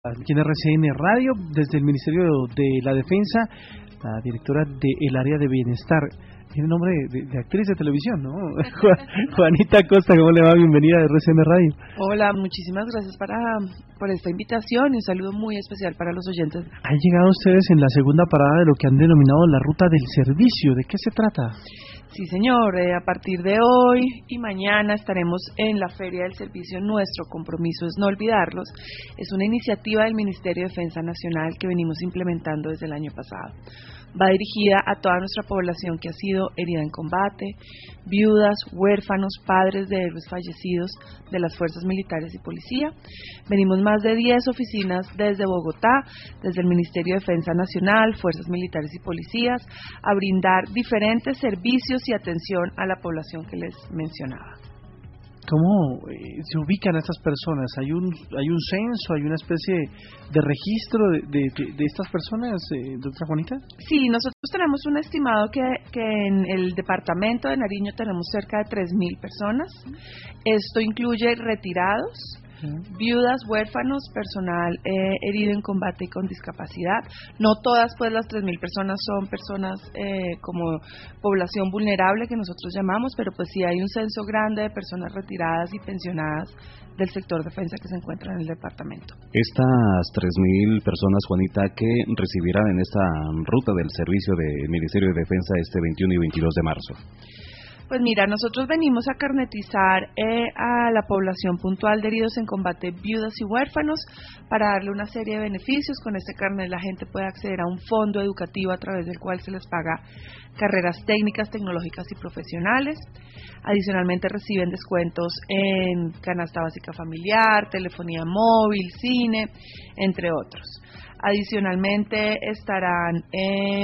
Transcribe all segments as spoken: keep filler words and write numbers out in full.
Aquí en R C N Radio, desde el Ministerio de la Defensa, la directora del área de bienestar. Tiene nombre de, de actriz de televisión, ¿no? Juanita Costa, ¿cómo le va? Bienvenida a R C N Radio. Hola, muchísimas gracias para, por esta invitación y un saludo muy especial para los oyentes. Han llegado ustedes en la segunda parada de lo que han denominado la ruta del servicio. ¿De qué se trata? Sí, señor, eh, a partir de hoy y mañana estaremos en la Feria del Servicio. Nuestro compromiso es no olvidarlos. Es una iniciativa del Ministerio de Defensa Nacional que venimos implementando desde el año pasado. Va dirigida a toda nuestra población que ha sido herida en combate, viudas, huérfanos, padres de héroes fallecidos de las fuerzas militares y policía. Venimos más de diez oficinas desde Bogotá, desde el Ministerio de Defensa Nacional, fuerzas militares y policías, a brindar diferentes servicios y atención a la población que les mencionaba. ¿Cómo eh, se ubican a estas personas? ¿Hay un hay un censo, hay una especie de registro de, de, de estas personas, eh, doctora Juanita? Sí, nosotros tenemos un estimado que, que en el departamento de Nariño tenemos cerca de tres mil personas. Esto incluye retirados, viudas, huérfanos, personal eh, herido en combate y con discapacidad. No todas pues las tres mil personas son personas eh, como población vulnerable que nosotros llamamos, pero pues sí hay un censo grande de personas retiradas y pensionadas del sector defensa que se encuentran en el departamento. Estas tres mil personas, Juanita, que recibirán en esta ruta del servicio del Ministerio de Defensa este veintiuno y veintidós de marzo. Pues mira, nosotros venimos a carnetizar eh, a la población puntual de heridos en combate, viudas y huérfanos, para darle una serie de beneficios. Con este carnet la gente puede acceder a un fondo educativo a través del cual se les paga carreras técnicas, tecnológicas y profesionales. Adicionalmente reciben descuentos en canasta básica familiar, telefonía móvil, cine, entre otros. Adicionalmente estarán eh,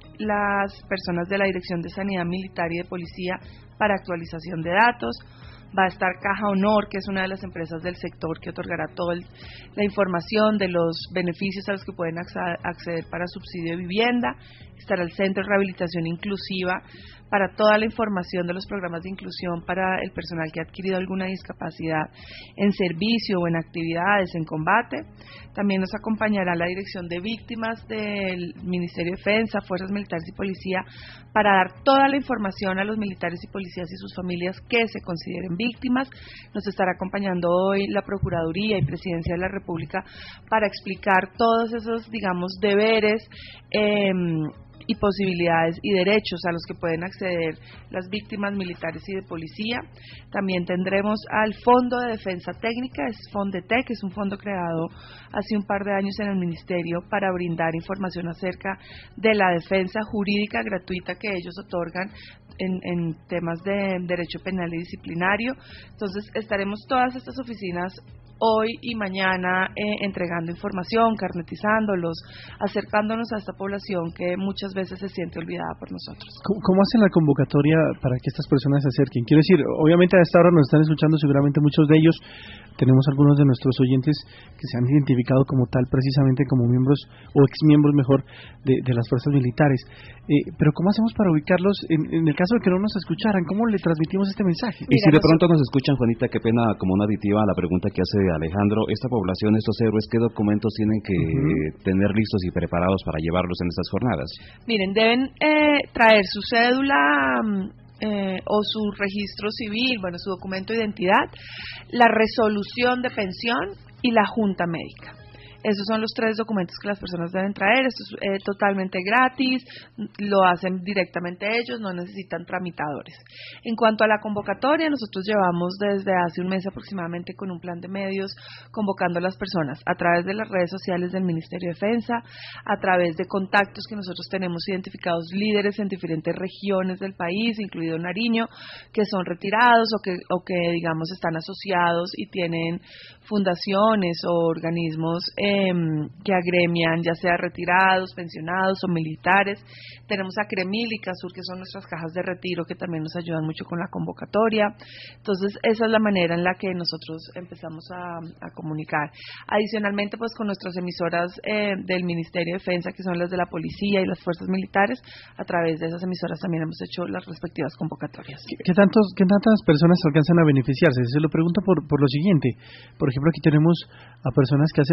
las personas de la Dirección de Sanidad Militar y de Policía para actualización de datos. Va a estar Caja Honor, que es una de las empresas del sector que otorgará toda la información de los beneficios a los que pueden acceder para subsidio de vivienda. Estará el Centro de Rehabilitación Inclusiva para toda la información de los programas de inclusión para el personal que ha adquirido alguna discapacidad en servicio o en actividades en combate. También nos acompañará la Dirección de Víctimas del Ministerio de Defensa, Fuerzas Militares y Policía para dar toda la información a los militares y policías y sus familias que se consideren víctimas. Nos estará acompañando hoy la Procuraduría y Presidencia de la República para explicar todos esos, digamos, deberes eh, y posibilidades y derechos a los que pueden acceder las víctimas militares y de policía. También tendremos al Fondo de Defensa Técnica, es Fondetec, que es un fondo creado hace un par de años en el Ministerio para brindar información acerca de la defensa jurídica gratuita que ellos otorgan en, en temas de derecho penal y disciplinario. Entonces estaremos todas estas oficinas hoy y mañana eh, entregando información, carnetizándolos, acercándonos a esta población que muchas veces se siente olvidada por nosotros. ¿Cómo, cómo hacen la convocatoria para que estas personas se acerquen? Quiero decir, obviamente a esta hora nos están escuchando seguramente muchos de ellos. Tenemos algunos de nuestros oyentes que se han identificado como tal, precisamente como miembros o exmiembros mejor de, de las fuerzas militares. Eh, pero ¿cómo hacemos para ubicarlos en, en el caso de que no nos escucharan? ¿Cómo le transmitimos este mensaje? Y si de pronto nos escuchan, Juanita, qué pena, como una aditiva a la pregunta que hace Alejandro, esta población, estos héroes, ¿qué documentos tienen que uh-huh. tener listos y preparados para llevarlos en estas jornadas? Miren, deben eh, traer su cédula eh, o su registro civil, bueno, su documento de identidad, la resolución de pensión y la junta médica. Esos son los tres documentos que las personas deben traer. Esto es eh, totalmente gratis, lo hacen directamente ellos, no necesitan tramitadores. En cuanto a la convocatoria, nosotros llevamos desde hace un mes aproximadamente con un plan de medios convocando a las personas a través de las redes sociales del Ministerio de Defensa, a través de contactos que nosotros tenemos identificados líderes en diferentes regiones del país, incluido Nariño, que son retirados o que, o que digamos están asociados y tienen fundaciones o organismos eh, que agremian ya sea retirados, pensionados o militares. Tenemos a Cremil y Casur, que son nuestras cajas de retiro, que también nos ayudan mucho con la convocatoria. Entonces esa es la manera en la que nosotros empezamos a, a comunicar. Adicionalmente, pues con nuestras emisoras eh, del Ministerio de Defensa, que son las de la policía y las fuerzas militares, a través de esas emisoras también hemos hecho las respectivas convocatorias. ¿Qué, qué, tantos, qué tantas personas alcanzan a beneficiarse? Se lo pregunto por, por lo siguiente. Por ejemplo, aquí tenemos a personas que hacen parte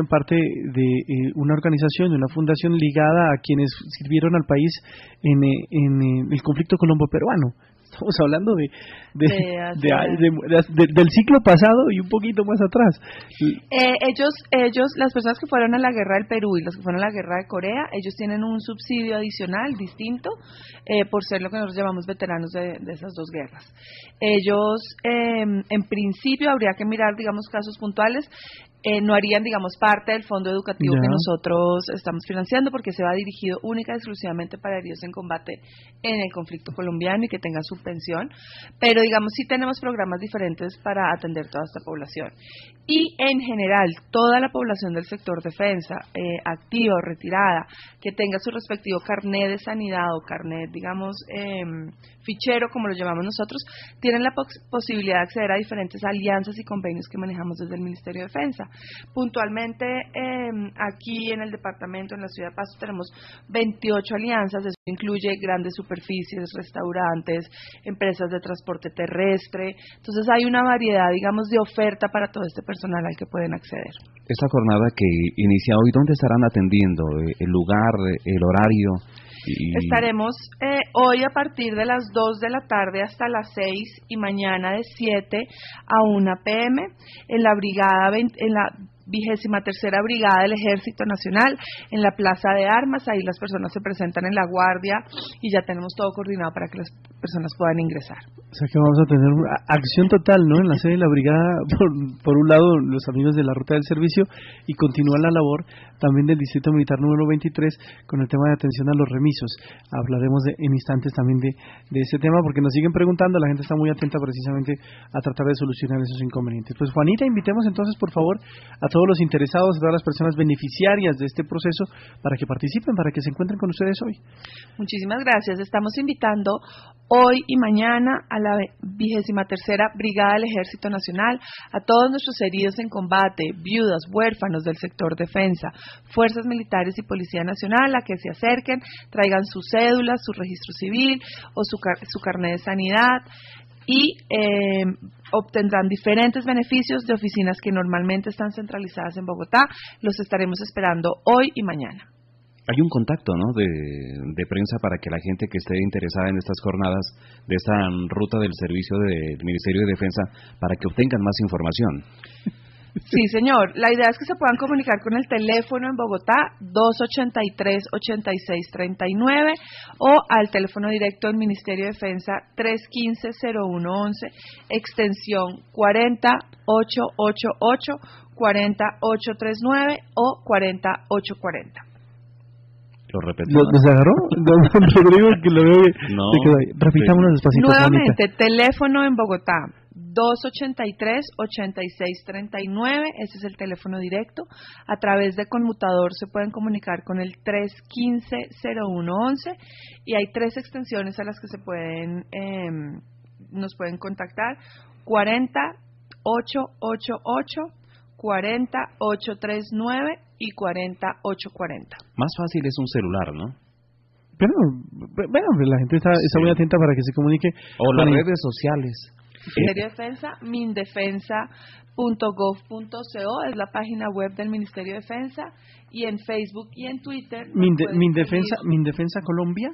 de eh, una organización, de una fundación ligada a quienes sirvieron al país en, eh, en eh, el conflicto colombo-peruano. Estamos hablando de, de, de, de, de, de del ciclo pasado y un poquito más atrás. Eh, ellos, ellos, las personas que fueron a la guerra del Perú y los que fueron a la guerra de Corea, ellos tienen un subsidio adicional distinto eh, por ser lo que nosotros llamamos veteranos de, de esas dos guerras. Ellos, eh, en principio, habría que mirar, digamos, casos puntuales. Eh, no harían, digamos, parte del fondo educativo ya. que nosotros estamos financiando, porque se va dirigido única y exclusivamente para heridos en combate en el conflicto colombiano y que tengan subvención, pero digamos sí tenemos programas diferentes para atender toda esta población. Y en general, toda la población del sector defensa, eh, activa o retirada, que tenga su respectivo carnet de sanidad o carnet, digamos, eh, fichero, como lo llamamos nosotros, tienen la pos- posibilidad de acceder a diferentes alianzas y convenios que manejamos desde el Ministerio de Defensa. Puntualmente, eh, aquí en el departamento, en la ciudad de Pasto, tenemos veintiocho alianzas. Eso incluye grandes superficies, restaurantes, empresas de transporte terrestre. Entonces hay una variedad, digamos, de oferta para todo este personal al que pueden acceder. Esta jornada que inicia hoy, ¿dónde estarán atendiendo? ¿El lugar, el horario? Y... Estaremos eh, hoy a partir de las dos de la tarde hasta las seis y mañana de siete a una pe eme en la brigada veinte, en la vigésima tercera brigada del Ejército Nacional, en la Plaza de Armas. Ahí las personas se presentan en la guardia y ya tenemos todo coordinado para que las personas puedan ingresar. O sea que vamos a tener una acción total, ¿no? En la sede de la brigada, por, por un lado los amigos de la ruta del servicio, y continúa la labor también del Distrito Militar número veintitrés con el tema de atención a los remisos. Hablaremos de, en instantes también de, de ese tema, porque nos siguen preguntando, la gente está muy atenta precisamente a tratar de solucionar esos inconvenientes. Pues Juanita, invitemos entonces por favor a todos los interesados, a todas las personas beneficiarias de este proceso para que participen, para que se encuentren con ustedes hoy. Muchísimas gracias. Estamos invitando hoy y mañana a la vigésima tercera Brigada del Ejército Nacional, a todos nuestros heridos en combate, viudas, huérfanos del sector defensa, fuerzas militares y Policía Nacional, a que se acerquen, traigan su cédula, su registro civil o su, car- su carnet de sanidad, y eh, obtendrán diferentes beneficios de oficinas que normalmente están centralizadas en Bogotá. Los estaremos esperando hoy y mañana. Hay un contacto, ¿no?, de, de prensa para que la gente que esté interesada en estas jornadas, de esta ruta del servicio del Ministerio de Defensa, para que obtengan más información. Sí, señor. La idea es que se puedan comunicar con el teléfono en Bogotá dos ochenta y tres, ochenta y seis treinta y nueve o al teléfono directo del Ministerio de Defensa tres quince, cero uno once, extensión cuarenta, ochocientos ochenta y ocho, cuarenta, ochocientos treinta y nueve o cuarenta, ochocientos cuarenta. ¿Lo repetimos? ¿Los agarró? Don Rodrigo, que lo veo. No. Repitámoslo despacito. Nuevamente, Juanita. Teléfono en Bogotá dos ochenta y tres, ochenta y seis treinta y nueve, ese es el teléfono directo. A través de conmutador se pueden comunicar con el tres quince, cero uno once y hay tres extensiones a las que se pueden eh, nos pueden contactar: cuarenta, ochocientos ochenta y ocho, cuarenta, ochocientos treinta y nueve y cuarenta, ochocientos cuarenta. Más fácil es un celular, ¿no? Pero, bueno, la gente está, está sí. muy atenta para que se comunique. O las redes sociales. Ministerio de Defensa, mindefensa punto gov punto co es la página web del Ministerio de Defensa, y en Facebook y en Twitter. Minde, Mindefensa, Mindefensa Colombia,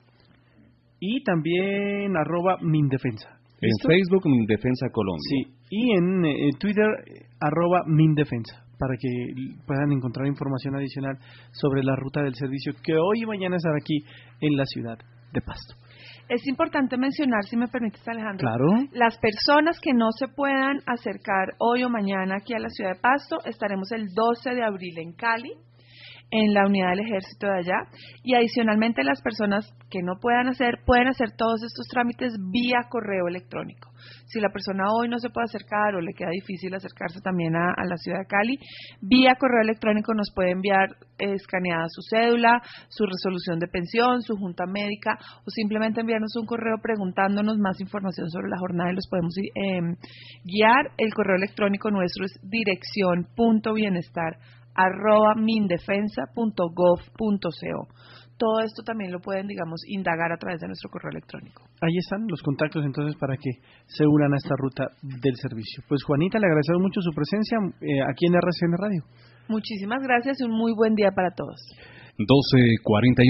y también arroba Mindefensa. En ¿listo? Facebook, Mindefensa Colombia. Sí, y en eh, Twitter, arroba Mindefensa, para que puedan encontrar información adicional sobre la ruta del servicio que hoy y mañana estará aquí en la ciudad de Pasto. Es importante mencionar, si me permites, Alejandro, claro, las personas que no se puedan acercar hoy o mañana aquí a la ciudad de Pasto, estaremos el doce de abril en Cali, en la unidad del ejército de allá, y adicionalmente las personas que no puedan hacer, pueden hacer todos estos trámites vía correo electrónico. Si la persona hoy no se puede acercar o le queda difícil acercarse también a, a la ciudad de Cali, vía correo electrónico nos puede enviar eh, escaneada su cédula, su resolución de pensión, su junta médica, o simplemente enviarnos un correo preguntándonos más información sobre la jornada y los podemos eh, guiar. El correo electrónico nuestro es dirección punto bienestar arroba mindefensa punto gov punto co. Todo esto también lo pueden, digamos, indagar a través de nuestro correo electrónico. Ahí están los contactos entonces para que se unan a esta ruta del servicio. Pues Juanita, le agradecemos mucho su presencia eh, aquí en R C N Radio. Muchísimas gracias y un muy buen día para todos. doce cuarenta